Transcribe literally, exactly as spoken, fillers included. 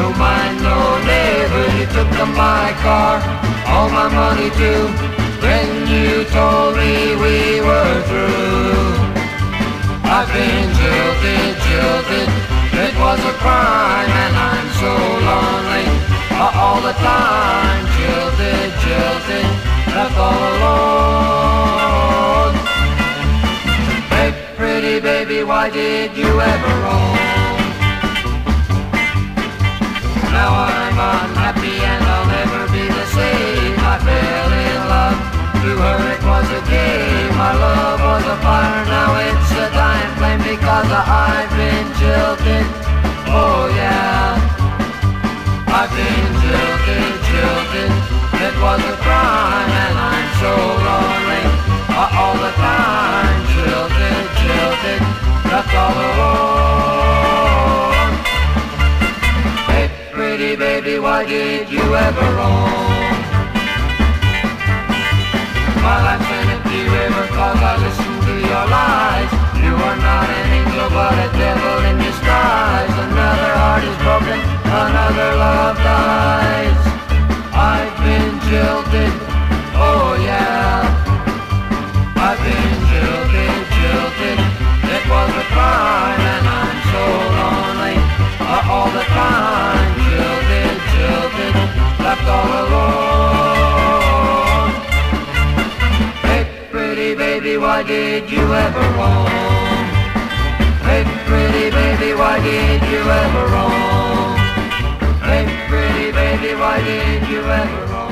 mind, no neighbor. You took my car, all my money too. Then you told me we were through. I've been jilted, jilted, it was a crime, and I'm so lonely uh, all the time. Jilted, jilted, left all alone. Hey, pretty baby, why did you ever roam? Now I'm unhappy and I'll never be the same. I fell in love, to her it was a game. Our love was a fire, now it's a dying flame, because I've been jilted, oh yeah. I've been jilted, jilted, it was a crime, and I'm so lonely uh, all the time. Jilted, jilted, left all alone. Hey, pretty baby, why did you ever roam? My life's an empty river, cause I listened to your lies. You are not an angel, but a devil in disguise. Another heart is broken, another love dies. I've been jilted, oh yeah. I've been jilted, jilted, it was a crime, and I'm so lonely uh, all the time. Jilted, jilted, left all alone. Hey, pretty baby, why did you ever roam? Hey, pretty baby, why did you ever roam? Hey, pretty baby, why did you ever roam?